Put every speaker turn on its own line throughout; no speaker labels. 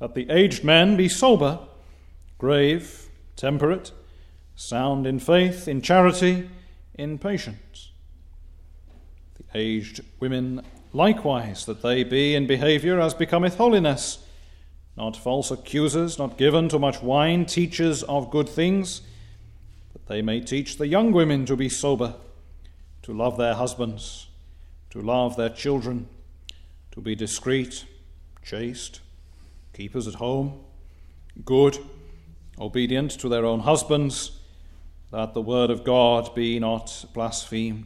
that the aged men be sober, grave, temperate, sound in faith, in charity, in patience. The aged women likewise, that they be in behaviour as becometh holiness, not false accusers, not given to much wine, teachers of good things, that they may teach the young women to be sober, to love their husbands, to love their children, to be discreet, chaste, keepers at home, good, obedient to their own husbands, that the word of God be not blasphemed.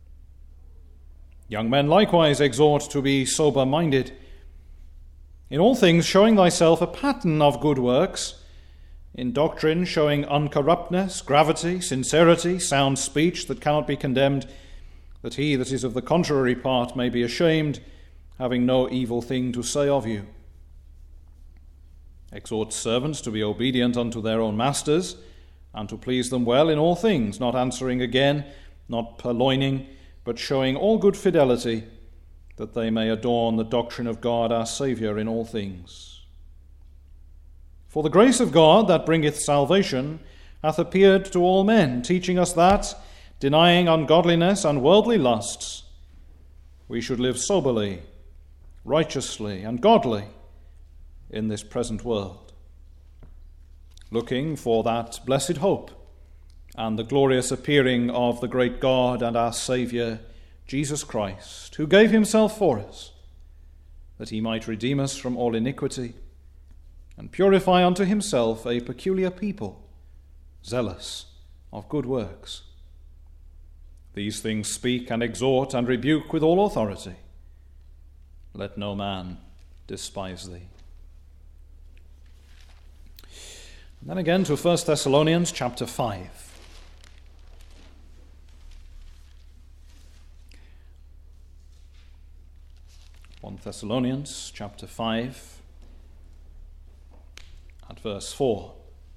Young men likewise exhort to be sober-minded, in all things showing thyself a pattern of good works, in doctrine showing uncorruptness, gravity, sincerity, sound speech that cannot be condemned, that he that is of the contrary part may be ashamed, having no evil thing to say of you. Exhort servants to be obedient unto their own masters, and to please them well in all things, not answering again, not purloining, but showing all good fidelity, that they may adorn the doctrine of God our Saviour in all things. For the grace of God that bringeth salvation hath appeared to all men, teaching us that, denying ungodliness and worldly lusts, we should live soberly, righteously, and godly in this present world, looking for that blessed hope and the glorious appearing of the great God and our Saviour, Jesus Christ, who gave himself for us, that he might redeem us from all iniquity and purify unto himself a peculiar people, zealous of good works. These things speak and exhort and rebuke with all authority. Let no man despise thee. And then again to 1 Thessalonians chapter 5. 1 Thessalonians chapter 5 at verse 4.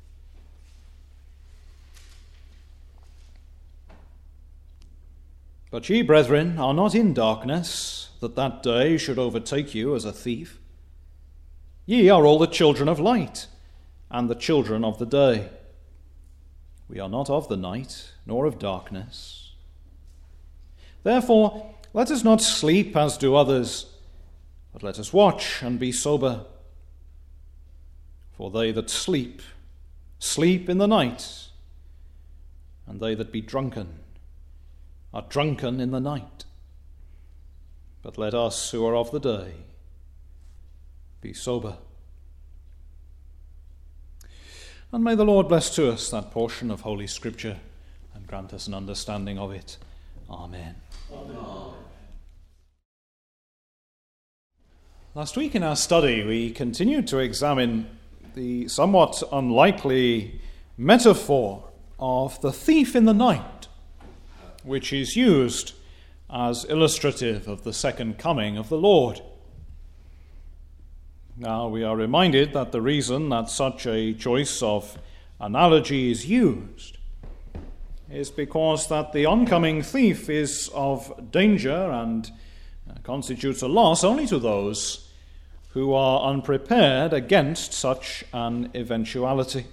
But ye, brethren, are not in darkness, that that day should overtake you as a thief. Ye are all the children of light, and the children of the day. We are not of the night, nor of darkness. Therefore, let us not sleep as do others, but let us watch and be sober. For they that sleep, sleep in the night, and they that be drunken are drunken in the night. But let us who are of the day be sober. And may the Lord bless to us that portion of Holy Scripture and grant us an understanding of it. Amen. Amen. Last week in our study, we continued to examine the somewhat unlikely metaphor of the thief in the night, which is used as illustrative of the second coming of the Lord. Now we are reminded that the reason that such a choice of analogy is used is because that the oncoming thief is of danger and constitutes a loss only to those who are unprepared against such an eventuality.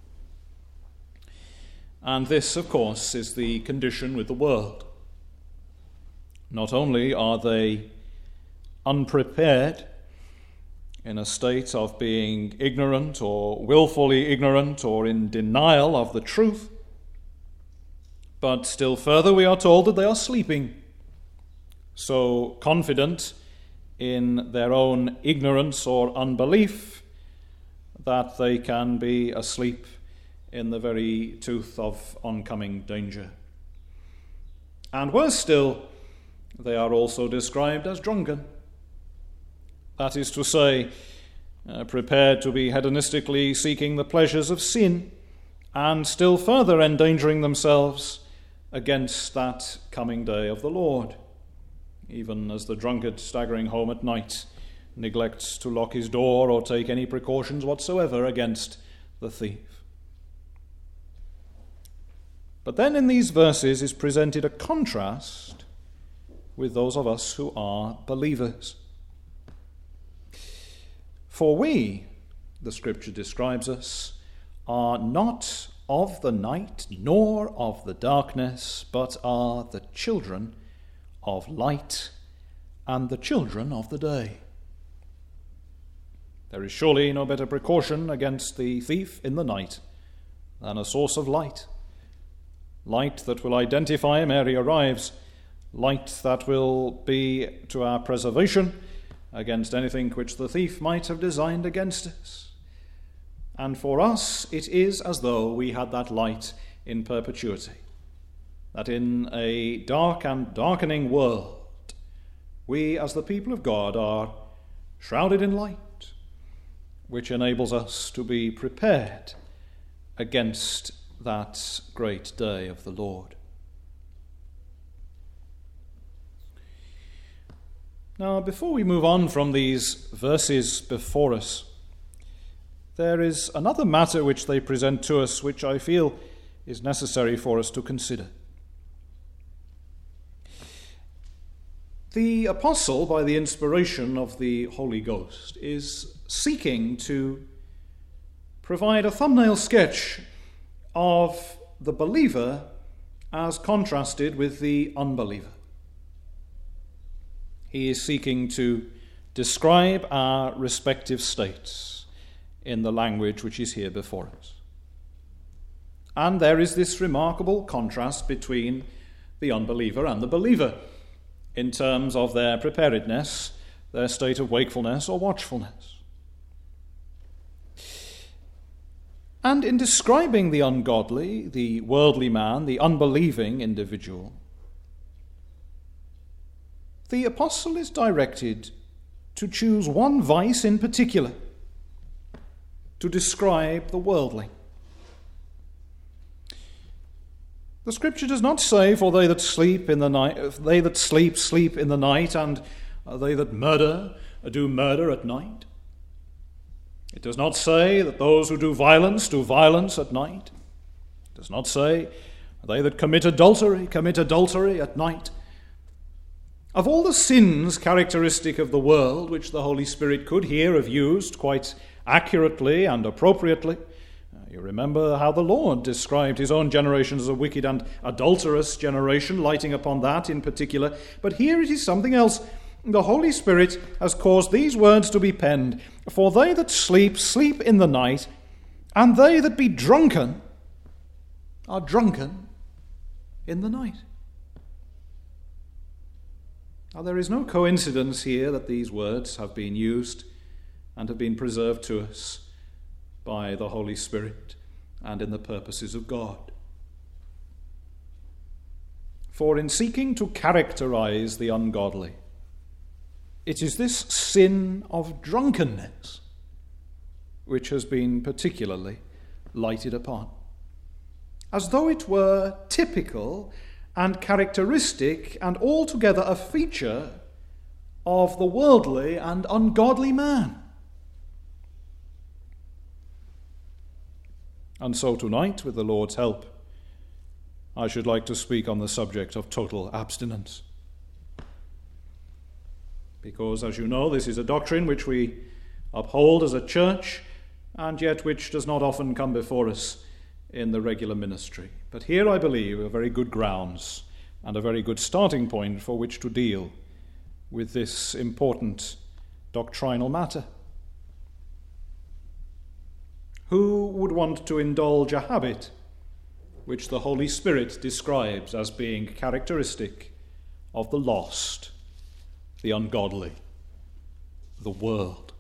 And this, of course, is the condition with the world. Not only are they unprepared, in a state of being ignorant or willfully ignorant or in denial of the truth, but still further we are told that they are sleeping, so confident in their own ignorance or unbelief that they can be asleep in the very tooth of oncoming danger. And worse still, they are also described as drunken. That is to say, prepared to be hedonistically seeking the pleasures of sin and still further endangering themselves against that coming day of the Lord, even as the drunkard staggering home at night neglects to lock his door or take any precautions whatsoever against the thief. But then in these verses is presented a contrast with those of us who are believers. For we the Scripture describes us, are not of the night nor of the darkness, but are the children of light and the children of the day. There is surely no better precaution against the thief in the night than a source of light. Light that will identify him ere he arrives. Light that will be to our preservation against anything which the thief might have designed against us. And for us it is as though we had that light in perpetuity, that in a dark and darkening world, we as the people of God are shrouded in light, which enables us to be prepared against that great day of the Lord. Now, before we move on from these verses before us, there is another matter which they present to us which I feel is necessary for us to consider. The apostle, by the inspiration of the Holy Ghost, is seeking to provide a thumbnail sketch of the believer as contrasted with the unbeliever. He is seeking to describe our respective states in the language which is here before us. And there is this remarkable contrast between the unbeliever and the believer in terms of their preparedness, their state of wakefulness or watchfulness. And in describing the ungodly, the worldly man, the unbelieving individual, the apostle is directed to choose one vice in particular to describe the worldling. The Scripture does not say, "For they that sleep in the night, they that sleep, sleep in the night, and they that murder, do murder at night." It does not say that those who do violence at night. It does not say, "They that commit adultery at night." Of all the sins characteristic of the world, which the Holy Spirit could here have used quite accurately and appropriately, you remember how the Lord described his own generation as a wicked and adulterous generation, lighting upon that in particular. But here it is something else. The Holy Spirit has caused these words to be penned: "For they that sleep, sleep in the night, and they that be drunken are drunken in the night." Now, there is no coincidence here that these words have been used and have been preserved to us by the Holy Spirit and in the purposes of God. For in seeking to characterize the ungodly, it is this sin of drunkenness which has been particularly lighted upon, as though it were typical and characteristic and altogether a feature of the worldly and ungodly man. And so tonight, with the Lord's help, I should like to speak on the subject of total abstinence. Because, as you know, this is a doctrine which we uphold as a church, and yet which does not often come before us in the regular ministry. But here, I believe, are very good grounds and a very good starting point for which to deal with this important doctrinal matter. Who would want to indulge a habit which the Holy Spirit describes as being characteristic of the lost, the ungodly, the world?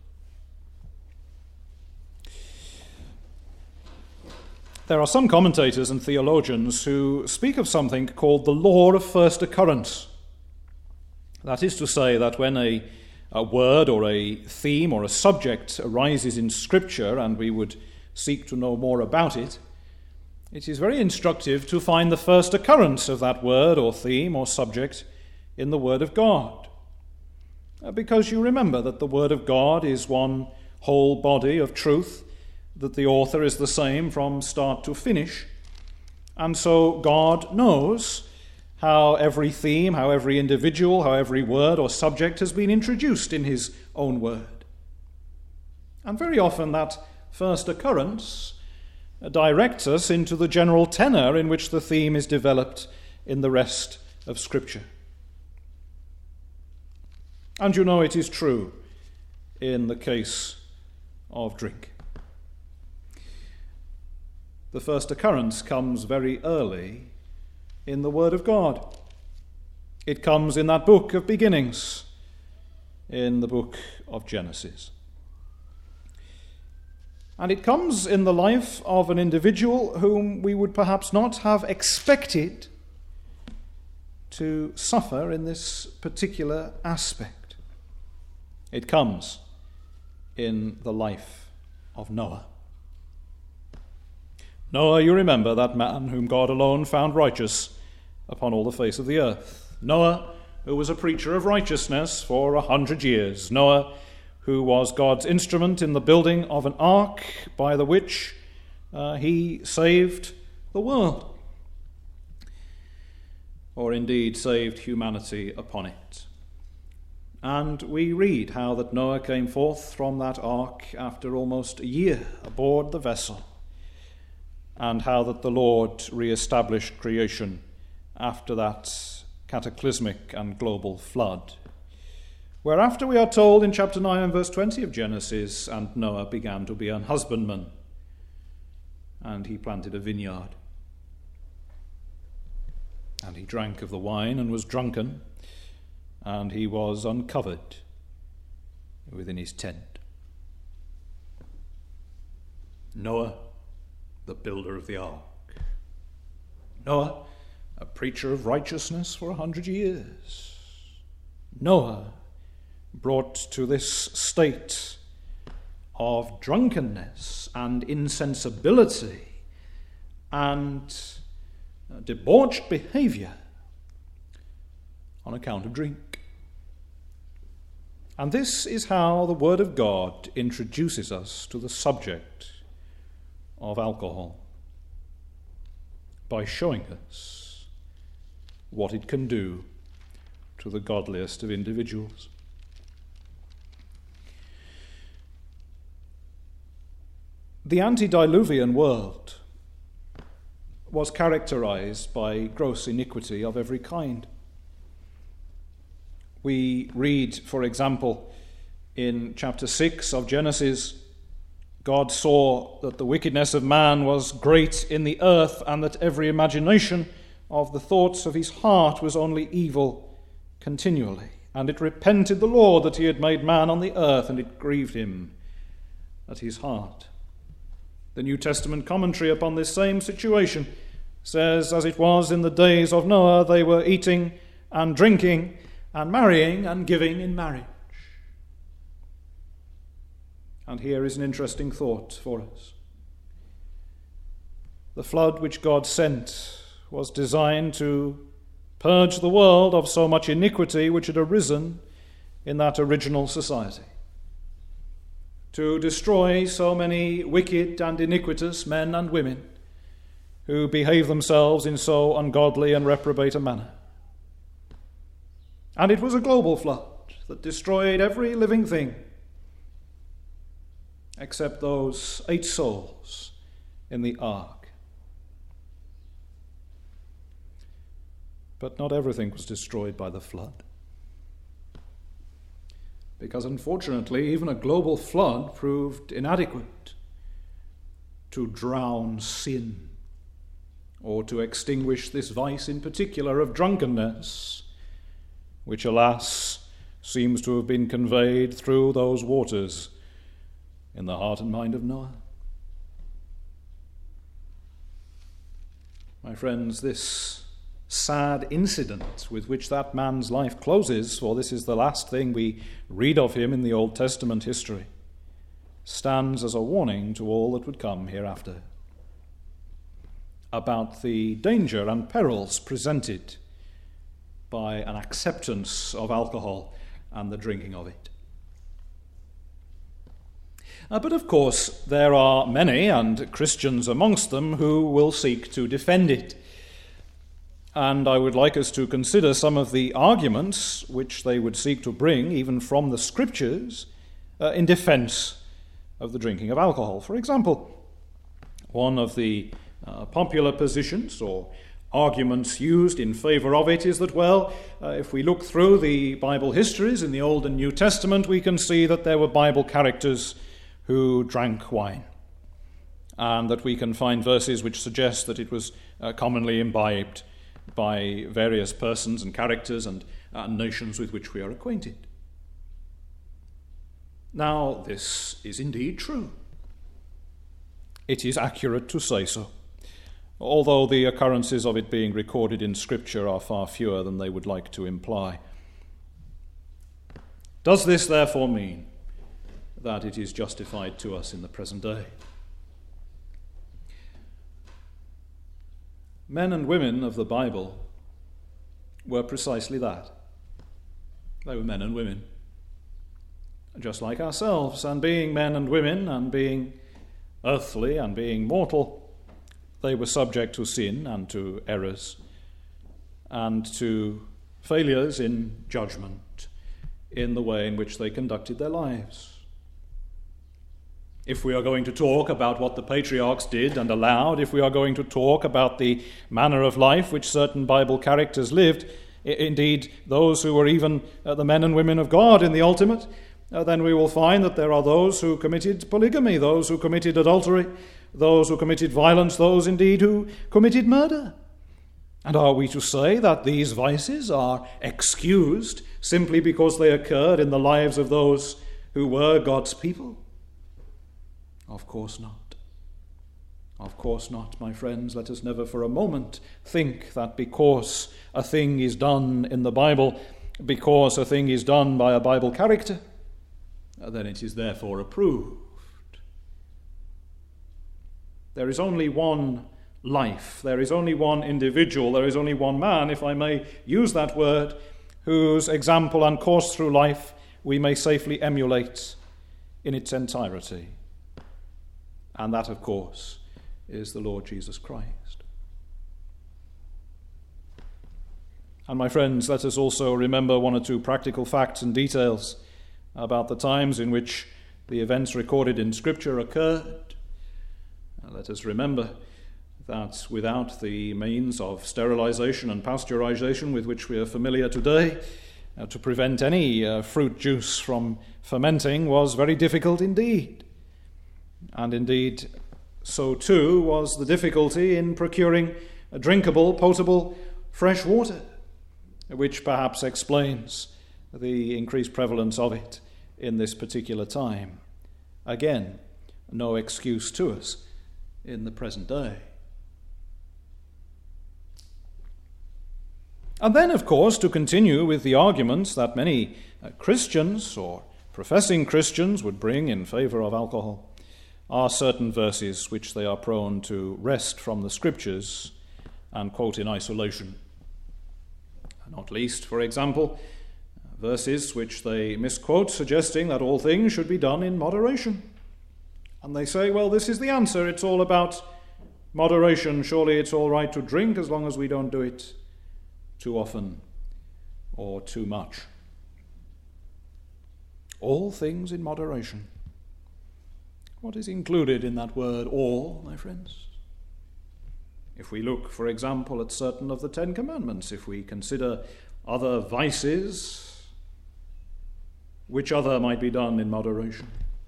There are some commentators and theologians who speak of something called the law of first occurrence. That is to say that when a word or a theme or a subject arises in Scripture and we would seek to know more about it, it is very instructive to find the first occurrence of that word or theme or subject in the Word of God. Because you remember that the Word of God is one whole body of truth, that the author is the same from start to finish, and so God knows how every theme, how every individual, how every word or subject has been introduced in his own word. And very often that first occurrence directs us into the general tenor in which the theme is developed in the rest of Scripture. And you know it is true in the case of drink. The first occurrence comes very early in the Word of God. It comes in that book of beginnings, in the book of Genesis. And it comes in the life of an individual whom we would perhaps not have expected to suffer in this particular aspect. It comes in the life of Noah. Noah, you remember, that man whom God alone found righteous upon all the face of the earth. Noah, who was a preacher of righteousness for 100 years. Noah, who was God's instrument in the building of an ark by the which he saved the world, or indeed saved humanity upon it. And we read how that Noah came forth from that ark after almost a year aboard the vessel, and how that the Lord re-established creation after that cataclysmic and global flood. Whereafter we are told in chapter 9 and verse 20 of Genesis, and Noah began to be an husbandman, and he planted a vineyard. And he drank of the wine and was drunken, and he was uncovered within his tent. Noah, the builder of the ark. Noah, a preacher of righteousness for 100 years. Noah, brought to this state of drunkenness and insensibility and debauched behavior on account of drink. And this is how the Word of God introduces us to the subject of alcohol, by showing us what it can do to the godliest of individuals. The antediluvian world was characterized by gross iniquity of every kind. We read, for example, in chapter 6 of Genesis, God saw that the wickedness of man was great in the earth, and that every imagination of the thoughts of his heart was only evil continually. And it repented the Lord that he had made man on the earth, and it grieved him at his heart. The New Testament commentary upon this same situation says, as it was in the days of Noah, they were eating and drinking and marrying and giving in marriage. And here is an interesting thought for us. The flood which God sent was designed to purge the world of so much iniquity which had arisen in that original society, to destroy so many wicked and iniquitous men and women who behave themselves in so ungodly and reprobate a manner. And it was a global flood that destroyed every living thing except those 8 souls in the ark. But not everything was destroyed by the flood, because unfortunately even a global flood proved inadequate to drown sin, or to extinguish this vice in particular of drunkenness, which, alas, seems to have been conveyed through those waters in the heart and mind of Noah. My friends, this sad incident with which that man's life closes, for this is the last thing we read of him in the Old Testament history, stands as a warning to all that would come hereafter about the danger and perils presented by an acceptance of alcohol and the drinking of it. But of course, there are many, and Christians amongst them, who will seek to defend it. And I would like us to consider some of the arguments which they would seek to bring, even from the Scriptures, in defense of the drinking of alcohol. For example, one of the popular positions or arguments used in favor of it is that, if we look through the Bible histories in the Old and New Testament, we can see that there were Bible characters who drank wine, and that we can find verses which suggest that it was commonly imbibed by various persons and characters and nations with which we are acquainted. Now, this is indeed true. It is accurate to say so, although the occurrences of it being recorded in Scripture are far fewer than they would like to imply. Does this therefore mean that it is justified to us in the present day? Men and women of the Bible were precisely that. They were men and women, just like ourselves, and being men and women, and being earthly and being mortal, they were subject to sin and to errors and to failures in judgment in the way in which they conducted their lives. If we are going to talk about what the patriarchs did and allowed, if we are going to talk about the manner of life which certain Bible characters lived, indeed those who were even the men and women of God in the ultimate, then we will find that there are those who committed polygamy, those who committed adultery, those who committed violence, those indeed who committed murder. And are we to say that these vices are excused simply because they occurred in the lives of those who were God's people? Of course not. Of course not, my friends. Let us never for a moment think that because a thing is done in the Bible, because a thing is done by a Bible character, then it is therefore approved. There is only one life, there is only one individual, there is only one man, if I may use that word, whose example and course through life we may safely emulate in its entirety. And that, of course, is the Lord Jesus Christ. And my friends, let us also remember one or two practical facts and details about the times in which the events recorded in Scripture occurred. Let us remember that without the means of sterilization and pasteurization with which we are familiar today, to prevent any fruit juice from fermenting was very difficult indeed. And indeed, so too was the difficulty in procuring drinkable, potable, fresh water, which perhaps explains the increased prevalence of it in this particular time. Again, no excuse to us in the present day. And then, of course, to continue with the arguments that many Christians or professing Christians would bring in favor of alcohol, are certain verses which they are prone to wrest from the Scriptures and quote in isolation. Not least, for example, verses which they misquote, suggesting that all things should be done in moderation. And they say, well, this is the answer. It's all about moderation. Surely it's all right to drink as long as we don't do it too often or too much. All things in moderation. What is included in that word all, my friends? If we look, for example, at certain of the Ten Commandments, if we consider other vices, which other might be done in moderation?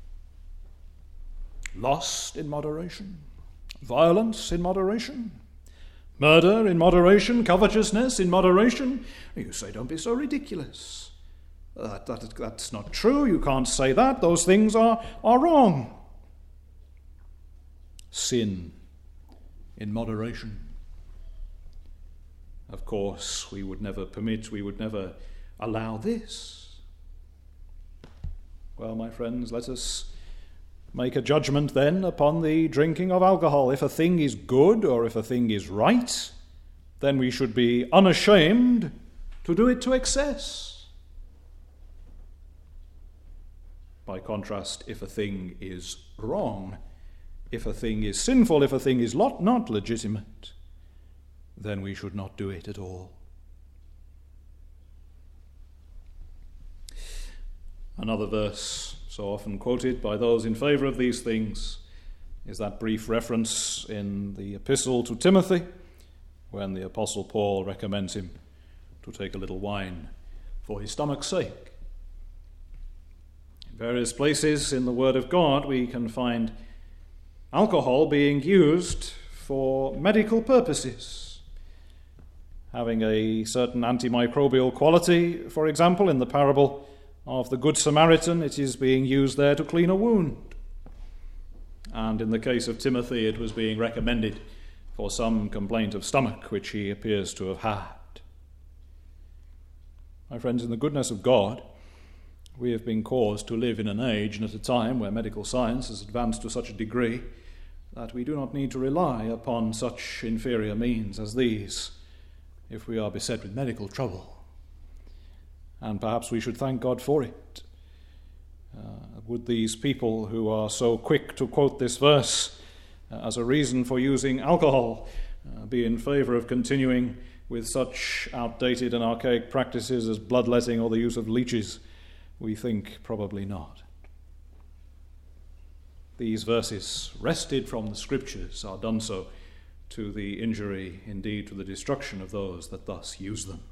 Lust in moderation, violence in moderation, murder in moderation, covetousness in moderation. You say, don't be so ridiculous. That's not true. You can't say that. Those things are wrong. Sin in moderation. Of course, we would never allow this. Well, my friends, let us make a judgment then upon the drinking of alcohol. If a thing is good or if a thing is right, then we should be unashamed to do it to excess. By contrast, if a thing is wrong, if a thing is sinful, if a thing is not legitimate, then we should not do it at all. Another verse so often quoted by those in favour of these things is that brief reference in the epistle to Timothy when the Apostle Paul recommends him to take a little wine for his stomach's sake. In various places in the Word of God we can find alcohol being used for medical purposes, having a certain antimicrobial quality. For example, in the parable of the Good Samaritan, it is being used there to clean a wound. And in the case of Timothy, it was being recommended for some complaint of stomach which he appears to have had. My friends, in the goodness of God, we have been caused to live in an age and at a time where medical science has advanced to such a degree that we do not need to rely upon such inferior means as these if we are beset with medical trouble. And perhaps we should thank God for it. Would these people who are so quick to quote this verse as a reason for using alcohol be in favour of continuing with such outdated and archaic practices as bloodletting or the use of leeches? We think probably not. These verses, wrested from the Scriptures, are done so to the injury, indeed to the destruction of those that thus use them.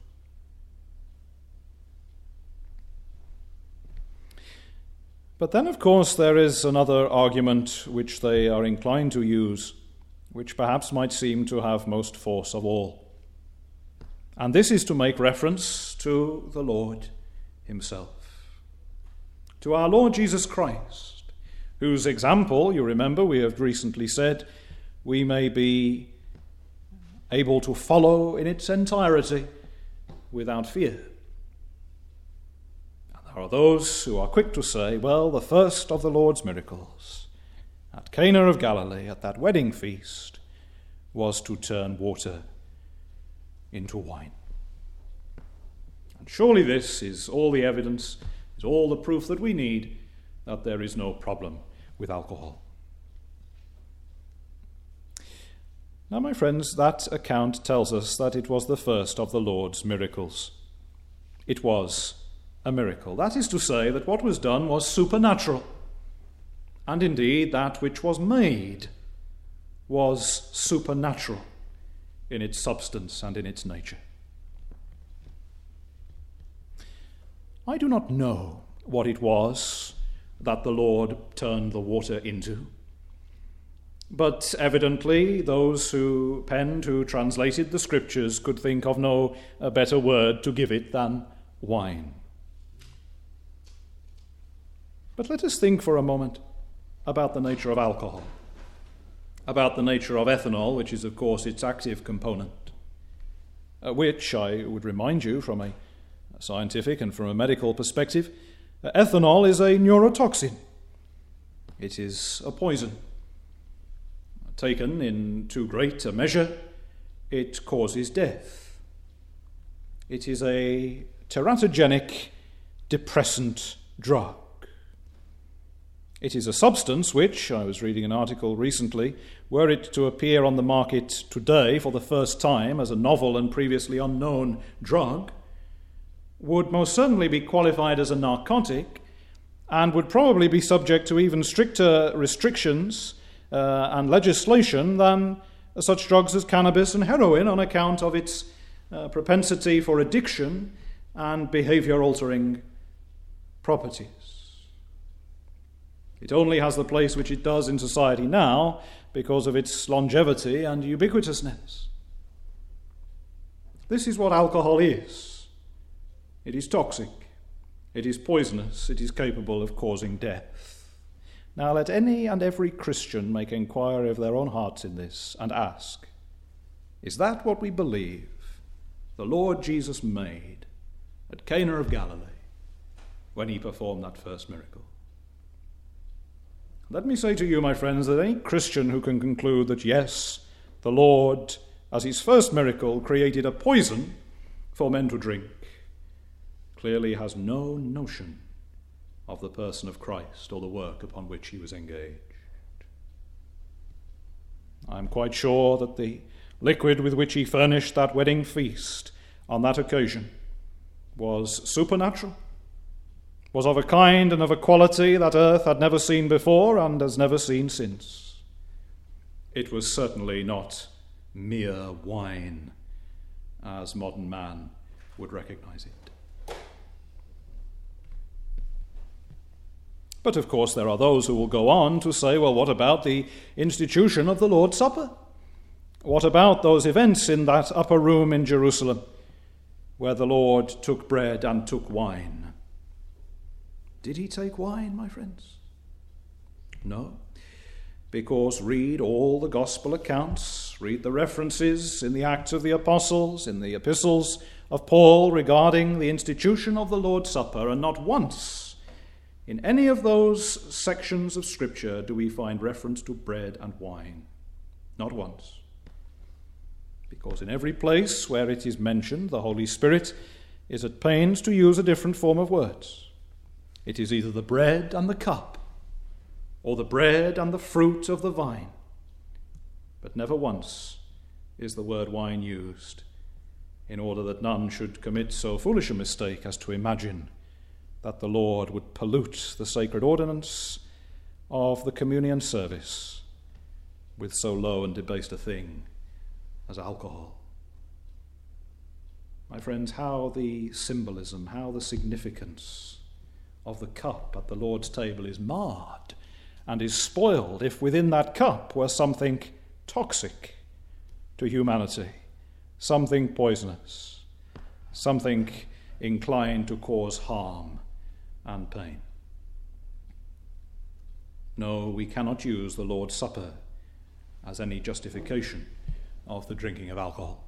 But then, of course, there is another argument which they are inclined to use, which perhaps might seem to have most force of all. And this is to make reference to the Lord himself, to our Lord Jesus Christ, whose example, you remember, we have recently said, we may be able to follow in its entirety without fear. There are those who are quick to say, well, the first of the Lord's miracles at Cana of Galilee, at that wedding feast, was to turn water into wine. And surely this is all the evidence, is all the proof that we need that there is no problem with alcohol. Now, my friends, that account tells us that it was the first of the Lord's miracles. It was a miracle. That is to say that what was done was supernatural. And indeed, that which was made was supernatural in its substance and in its nature. I do not know what it was that the Lord turned the water into, but evidently those who penned, who translated the Scriptures, could think of no better word to give it than wine. But let us think for a moment about the nature of alcohol, about the nature of ethanol, which is, of course, its active component, which, I would remind you, from a scientific and from a medical perspective, ethanol is a neurotoxin. It is a poison. Taken in too great a measure, it causes death. It is a teratogenic depressant drug. It is a substance which, I was reading an article recently, were it to appear on the market today for the first time as a novel and previously unknown drug, would most certainly be qualified as a narcotic and would probably be subject to even stricter restrictions and legislation than such drugs as cannabis and heroin on account of its propensity for addiction and behavior-altering properties. It only has the place which it does in society now because of its longevity and ubiquitousness. This is what alcohol is. It is toxic. It is poisonous. It is capable of causing death. Now let any and every Christian make inquiry of their own hearts in this and ask, is that what we believe the Lord Jesus made at Cana of Galilee when he performed that first miracle? Let me say to you, my friends, that any Christian who can conclude that, yes, the Lord, as his first miracle, created a poison for men to drink, clearly has no notion of the person of Christ or the work upon which he was engaged. I am quite sure that the liquid with which he furnished that wedding feast on that occasion was supernatural, was of a kind and of a quality that earth had never seen before and has never seen since. It was certainly not mere wine, as modern man would recognize it. But of course there are those who will go on to say, well, what about the institution of the Lord's Supper? What about those events in that upper room in Jerusalem where the Lord took bread and took wine? Did he take wine, my friends? No, because read all the gospel accounts, read the references in the Acts of the Apostles, in the epistles of Paul regarding the institution of the Lord's Supper, and not once in any of those sections of Scripture do we find reference to bread and wine. Not once. Because in every place where it is mentioned, the Holy Spirit is at pains to use a different form of words. It is either the bread and the cup, or the bread and the fruit of the vine. But never once is the word wine used, in order that none should commit so foolish a mistake as to imagine that the Lord would pollute the sacred ordinance of the communion service with so low and debased a thing as alcohol. My friends, how the symbolism, how the significance of the cup at the Lord's table is marred and is spoiled if within that cup were something toxic to humanity, something poisonous, something inclined to cause harm and pain. No, we cannot use the Lord's Supper as any justification of the drinking of alcohol.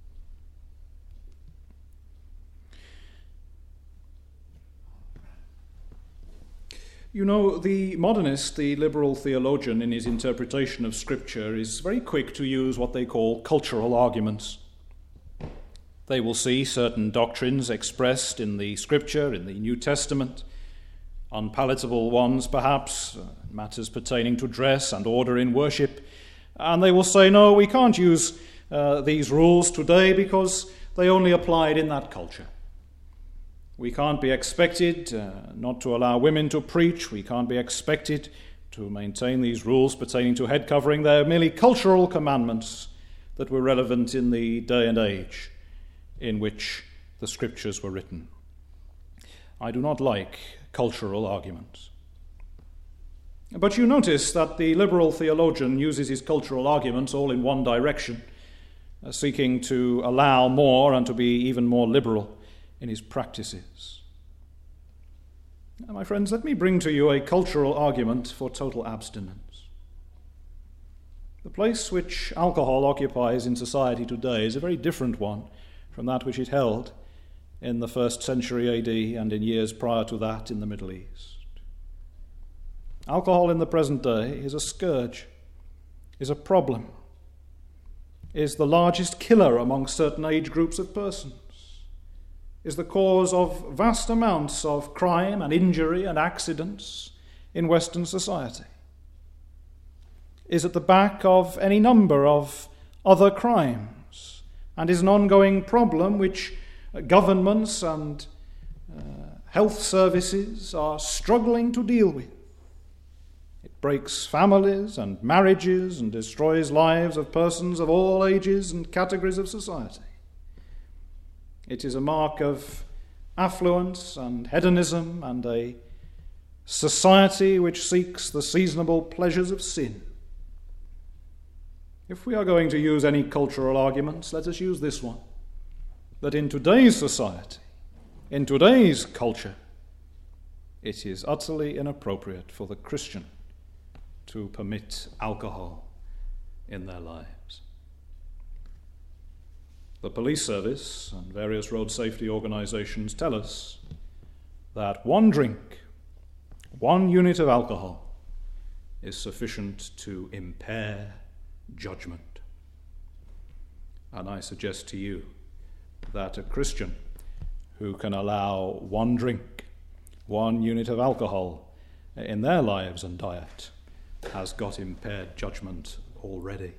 You know, the modernist, the liberal theologian, in his interpretation of Scripture is very quick to use what they call cultural arguments. They will see certain doctrines expressed in the Scripture, in the New Testament, unpalatable ones perhaps, matters pertaining to dress and order in worship, and they will say, no, we can't use these rules today because they only applied in that culture. We can't be expected not to allow women to preach. We can't be expected to maintain these rules pertaining to head covering. They're merely cultural commandments that were relevant in the day and age in which the Scriptures were written. I do not like cultural arguments. But you notice that the liberal theologian uses his cultural arguments all in one direction, seeking to allow more and to be even more liberal in his practices. Now, my friends, let me bring to you a cultural argument for total abstinence. The place which alcohol occupies in society today is a very different one from that which it held in the 1st century AD and in years prior to that in the Middle East. Alcohol in the present day is a scourge, is a problem, is the largest killer among certain age groups of persons, is the cause of vast amounts of crime and injury and accidents in Western society, is at the back of any number of other crimes, and is an ongoing problem which governments and health services are struggling to deal with. It breaks families and marriages and destroys lives of persons of all ages and categories of society. It is a mark of affluence and hedonism and a society which seeks the seasonable pleasures of sin. If we are going to use any cultural arguments, let us use this one, that in today's society, in today's culture, it is utterly inappropriate for the Christian to permit alcohol in their lives. The police service and various road safety organizations tell us that one drink, 1 unit of alcohol, is sufficient to impair judgment. And I suggest to you that a Christian who can allow 1 drink, 1 unit of alcohol in their lives and diet has got impaired judgment already.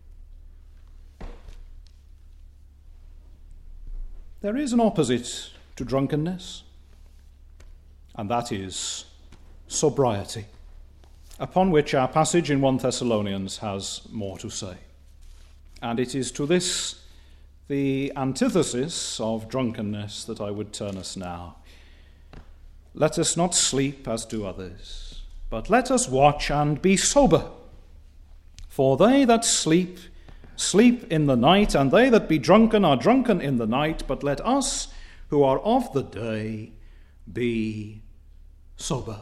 There is an opposite to drunkenness, and that is sobriety, upon which our passage in 1 Thessalonians has more to say. And it is to this, the antithesis of drunkenness, that I would turn us now. Let us not sleep as do others, but let us watch and be sober. For they that sleep, sleep in the night, and they that be drunken are drunken in the night. But let us who are of the day be sober.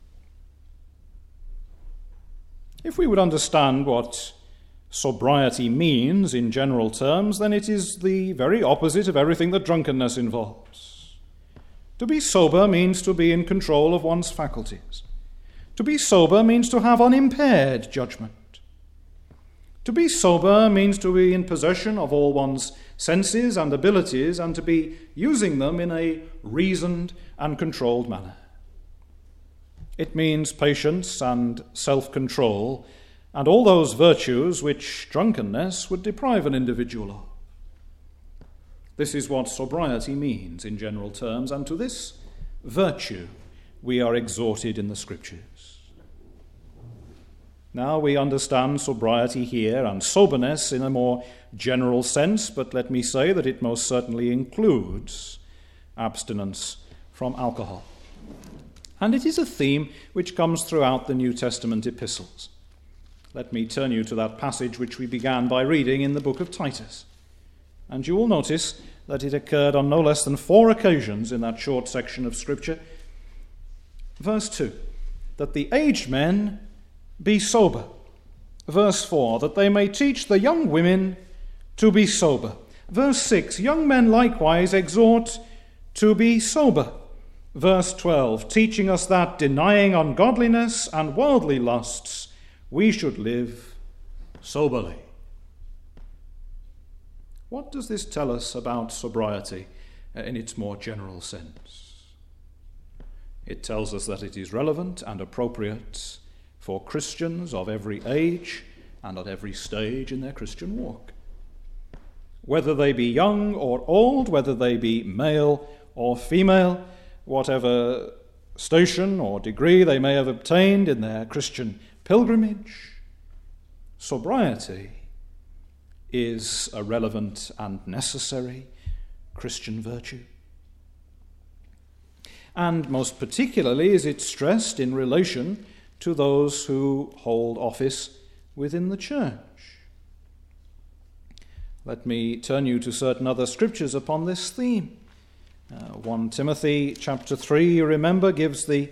If we would understand what sobriety means in general terms, then it is the very opposite of everything that drunkenness involves. To be sober means to be in control of one's faculties. To be sober means to have unimpaired judgment. To be sober means to be in possession of all one's senses and abilities and to be using them in a reasoned and controlled manner. It means patience and self-control and all those virtues which drunkenness would deprive an individual of. This is what sobriety means in general terms, and to this virtue we are exhorted in the Scriptures. Now we understand sobriety here and soberness in a more general sense, but let me say that it most certainly includes abstinence from alcohol. And it is a theme which comes throughout the New Testament epistles. Let me turn you to that passage which we began by reading in the book of Titus. And you will notice that it occurred on no less than 4 occasions in that short section of Scripture. Verse 2, that the aged men be sober. Verse 4, that they may teach the young women to be sober. Verse 6, young men likewise exhort to be sober. Verse 12, teaching us that, denying ungodliness and worldly lusts, we should live soberly. What does this tell us about sobriety in its more general sense? It tells us that it is relevant and appropriate for Christians of every age and at every stage in their Christian walk. Whether they be young or old, whether they be male or female, whatever station or degree they may have obtained in their Christian pilgrimage, sobriety is a relevant and necessary Christian virtue. And most particularly is it stressed in relation to those who hold office within the church. Let me turn you to certain other scriptures upon this theme. 1 Timothy chapter 3, you remember, gives the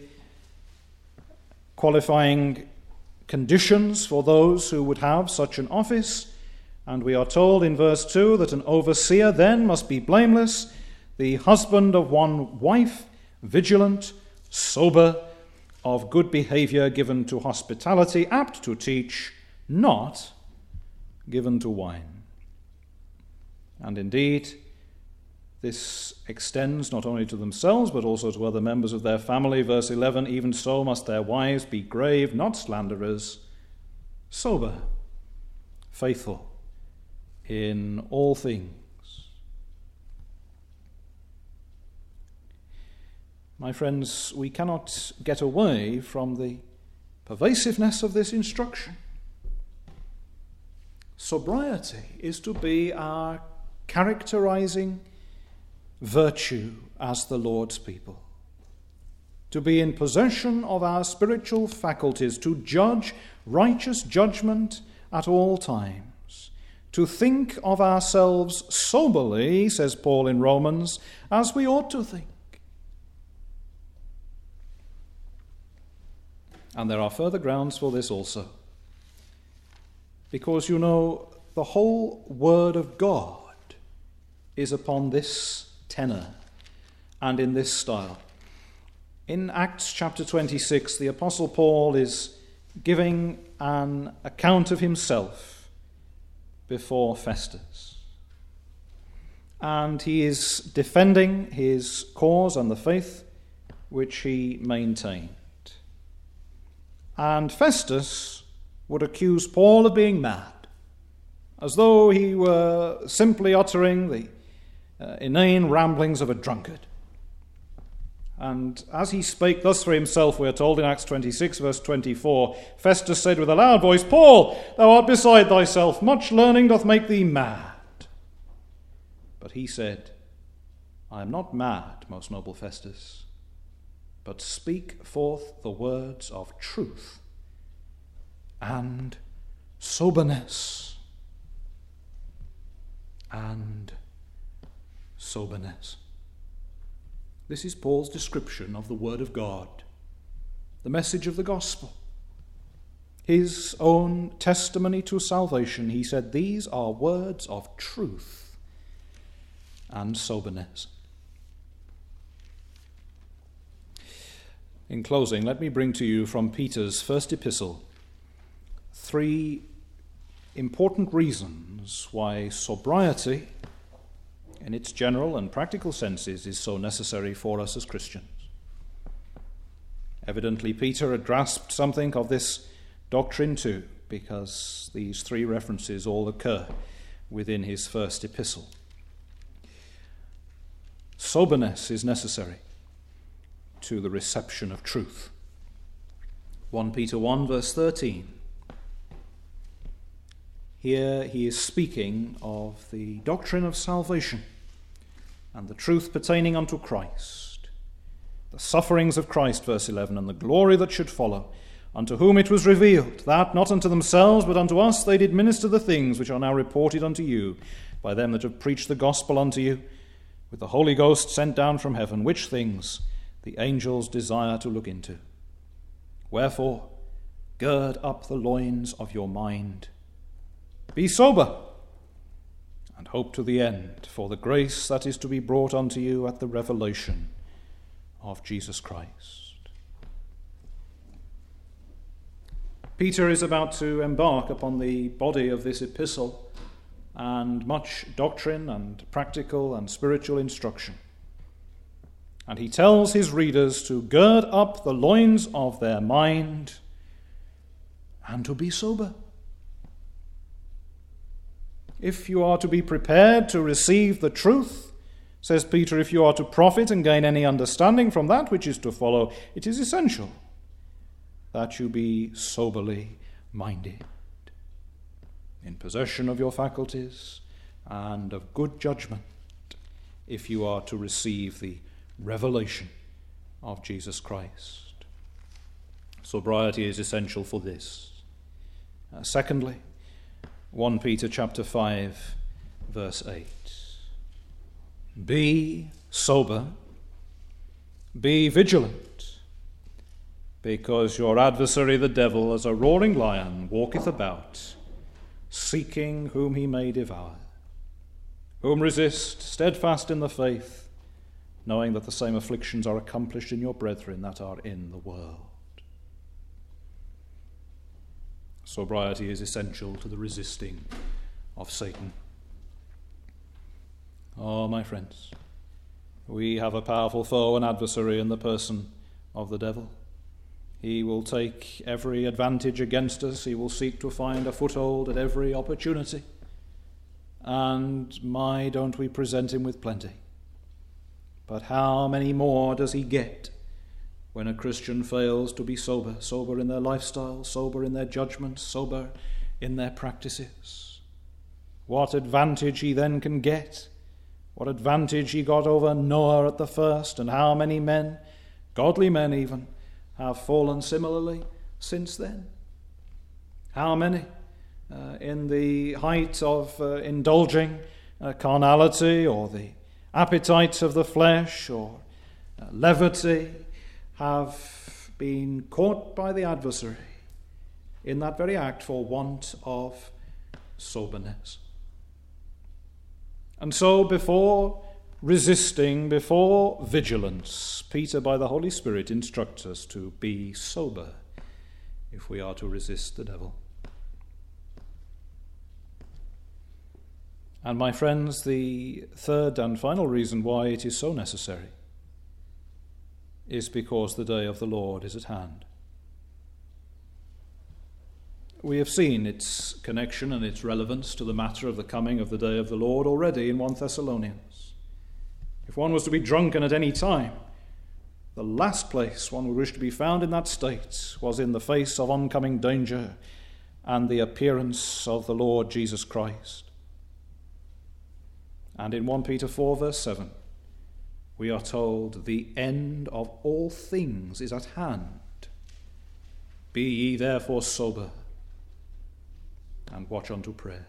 qualifying conditions for those who would have such an office. And we are told in verse 2 that an overseer then must be blameless, the husband of one wife, vigilant, sober, of good behavior, given to hospitality, apt to teach, not given to wine. And indeed, this extends not only to themselves, but also to other members of their family. Verse 11, even so must their wives be grave, not slanderers, sober, faithful in all things. My friends, we cannot get away from the pervasiveness of this instruction. Sobriety is to be our characterizing virtue as the Lord's people. To be in possession of our spiritual faculties, to judge righteous judgment at all times. To think of ourselves soberly, says Paul in Romans, as we ought to think. And there are further grounds for this also. Because, you know, the whole Word of God is upon this tenor and in this style. In Acts chapter 26, the Apostle Paul is giving an account of himself before Festus. And he is defending his cause and the faith which he maintained. And Festus would accuse Paul of being mad, as though he were simply uttering the inane ramblings of a drunkard. And as he spake thus for himself, we are told in Acts 26, verse 24, Festus said with a loud voice, Paul, thou art beside thyself, much learning doth make thee mad. But he said, I am not mad, most noble Festus, but speak forth the words of truth and soberness. And soberness. This is Paul's description of the Word of God, the message of the gospel. His own testimony to salvation. He said, these are words of truth and soberness. In closing, let me bring to you from Peter's first epistle 3 important reasons why sobriety, in its general and practical senses, is so necessary for us as Christians. Evidently, Peter had grasped something of this doctrine too, because these 3 references all occur within his first epistle. Soberness is necessary to the reception of truth. 1 Peter 1, verse 13. Here he is speaking of the doctrine of salvation and the truth pertaining unto Christ, the sufferings of Christ, verse 11, and the glory that should follow, unto whom it was revealed, that not unto themselves, but unto us they did minister the things which are now reported unto you by them that have preached the gospel unto you, with the Holy Ghost sent down from heaven, which things the angels desire to look into. Wherefore, gird up the loins of your mind, be sober, and hope to the end for the grace that is to be brought unto you at the revelation of Jesus Christ. Peter is about to embark upon the body of this epistle and much doctrine and practical and spiritual instruction. And he tells his readers to gird up the loins of their mind and to be sober. If you are to be prepared to receive the truth, says Peter, if you are to profit and gain any understanding from that which is to follow, it is essential that you be soberly minded, in possession of your faculties and of good judgment, if you are to receive the revelation of Jesus Christ. Sobriety is essential for this. Secondly, 1 Peter chapter 5, verse 8. Be sober, be vigilant, because your adversary the devil, as a roaring lion, walketh about, seeking whom he may devour. Whom resist, steadfast in the faith, knowing that the same afflictions are accomplished in your brethren that are in the world. Sobriety is essential to the resisting of Satan. Oh, my friends, we have a powerful foe and adversary in the person of the devil. He will take every advantage against us. He will seek to find a foothold at every opportunity. And my, don't we present him with plenty. But how many more does he get when a Christian fails to be sober? Sober in their lifestyle, sober in their judgment, sober in their practices. What advantage he then can get. What advantage he got over Noah at the first, and how many men, godly men even, have fallen similarly since then. How many, in the height of indulging carnality or the appetite of the flesh or levity, have been caught by the adversary in that very act for want of soberness. And so before resisting, before vigilance, Peter by the Holy Spirit instructs us to be sober if we are to resist the devil. And my friends, the third and final reason why it is so necessary is because the day of the Lord is at hand. We have seen its connection and its relevance to the matter of the coming of the day of the Lord already in 1 Thessalonians. If one was to be drunken at any time, The last place one would wish to be found in that state was in the face of oncoming danger and the appearance of the Lord Jesus Christ. And in 1 Peter 4 verse 7, we are told, the end of all things is at hand. Be ye therefore sober, and watch unto prayer.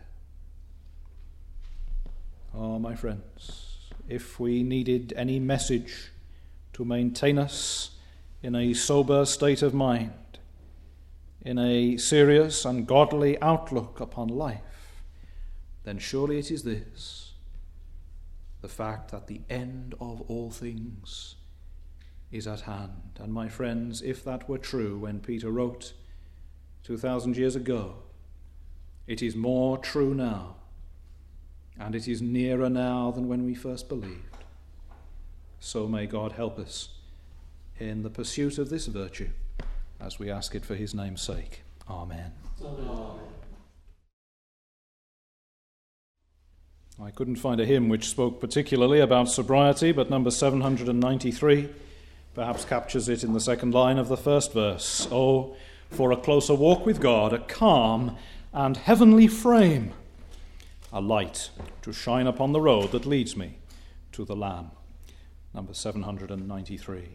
Oh, my friends, if we needed any message to maintain us in a sober state of mind, in a serious and godly outlook upon life, then surely it is this: the fact that the end of all things is at hand. And my friends, if that were true when Peter wrote 2,000 years ago, it is more true now, and it is nearer now than when we first believed. So may God help us in the pursuit of this virtue, as we ask it for his name's sake. Amen. Amen. I couldn't find a hymn which spoke particularly about sobriety, but number 793 perhaps captures it in the second line of the first verse. Oh, for a closer walk with God, a calm and heavenly frame, a light to shine upon the road that leads me to the Lamb. Number 793.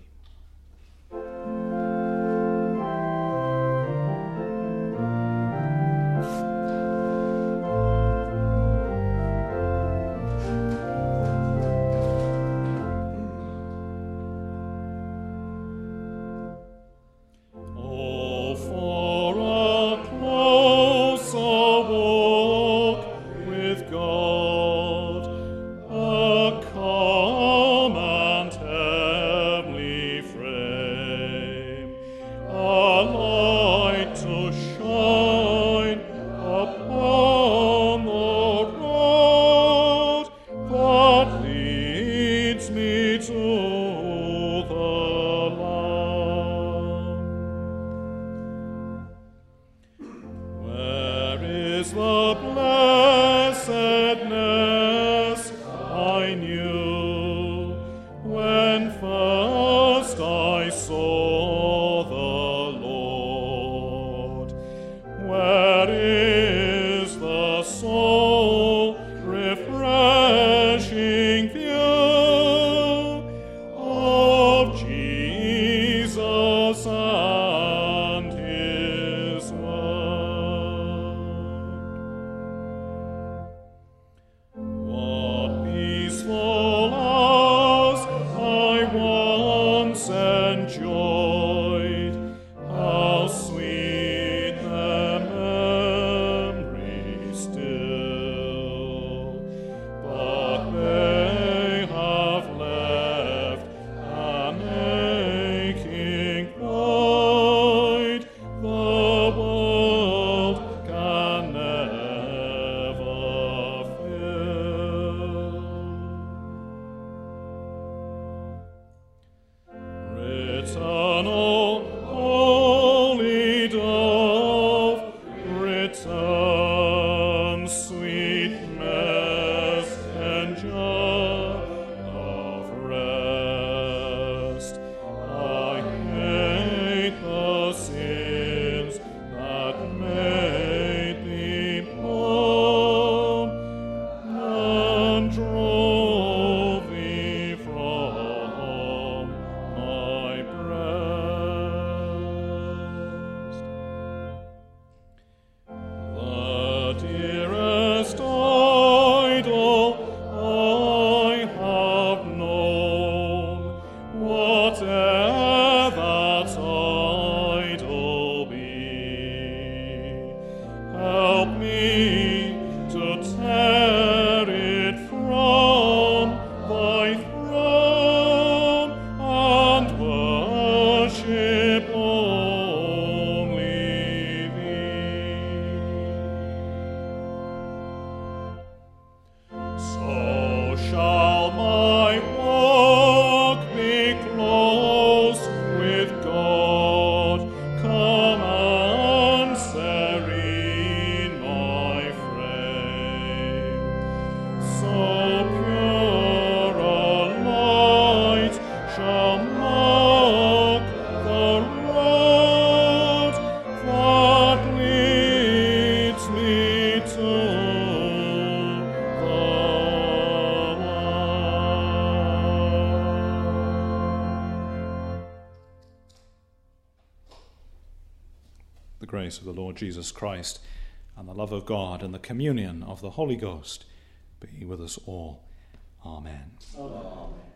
The grace of the Lord Jesus Christ and the love of God and the communion of the Holy Ghost be with us all. Amen.
Amen.